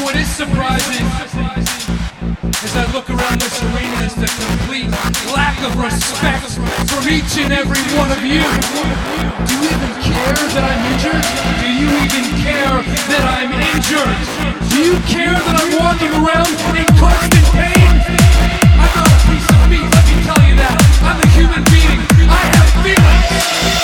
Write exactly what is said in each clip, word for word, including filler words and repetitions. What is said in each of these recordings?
what is surprising as I look around this arena is the complete lack of respect from each and every one of you. Do you even care that I'm injured? Do you even care that I'm injured? Do you care that I'm walking around in constant pain? I'm not a piece of meat, let me tell you that. I'm a human being. I have feelings.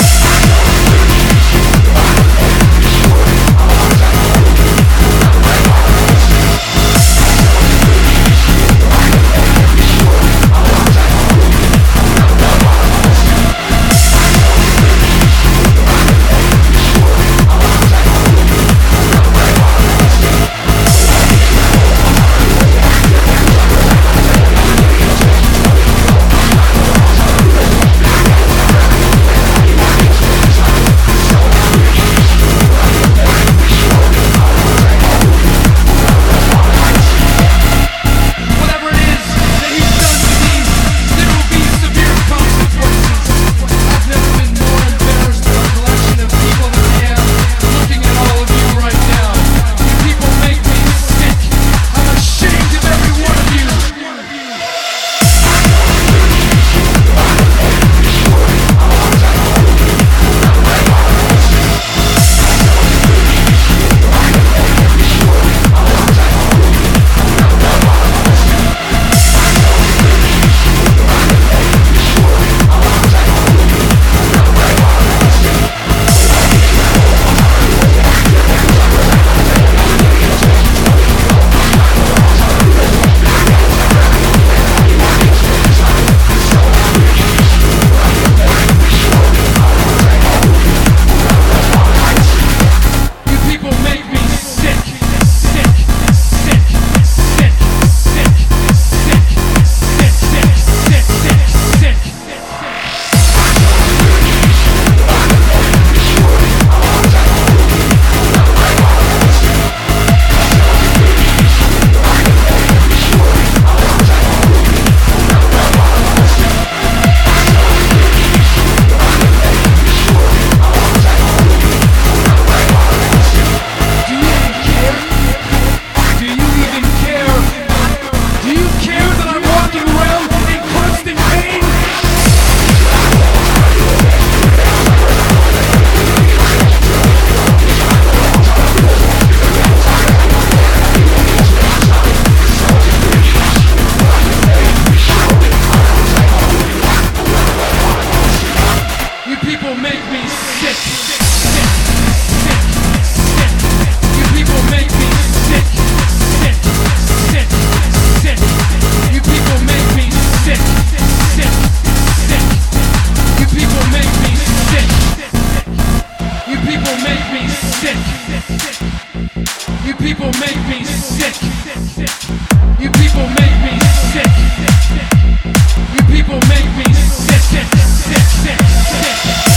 Sick, sick, sick.